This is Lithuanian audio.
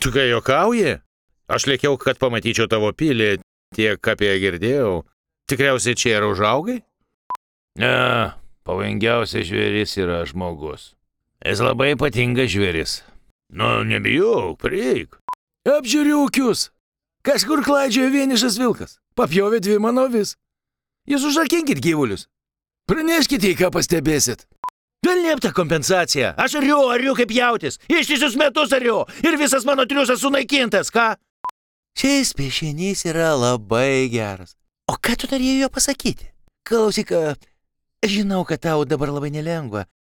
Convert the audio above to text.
Tu ką juokauji? Aš lėkiau, kad pamatyčiau tavo pilį, tiek apie ją girdėjau. Tikriausiai čia ir užaugai? Ne, pavojingiausias žvėris yra žmogus. Jis labai ypatingas žvėris. Nu, nebijok, prieik. Apžiūriukius. Kažkur klaidžioja vienišas vilkas. Papjovė 2 mano avis. Jūs užrakinkit gyvulius. Praneškite, ką pastebėsit. Velniep ta kompensacija. Aš ariu kaip jautis. Ištisus metus ariu. Ir visas mano triusas sunaikintas, ką? Šis piešinys yra labai geras. O ką tu norėjai jo pasakyti? Klausyk, žinau, kad tau dabar labai nelengva.